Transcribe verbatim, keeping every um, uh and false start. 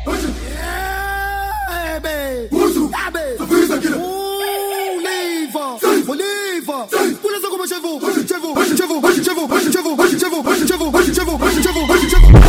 Yeah, baby. Ah, baby. Ouh, livre. Mon livre. Vous laissez comme chez vous. Chez vous, chez vous, chez vous, chez vous, chez vous, chez vous, chez vous, chez vous, chez vous.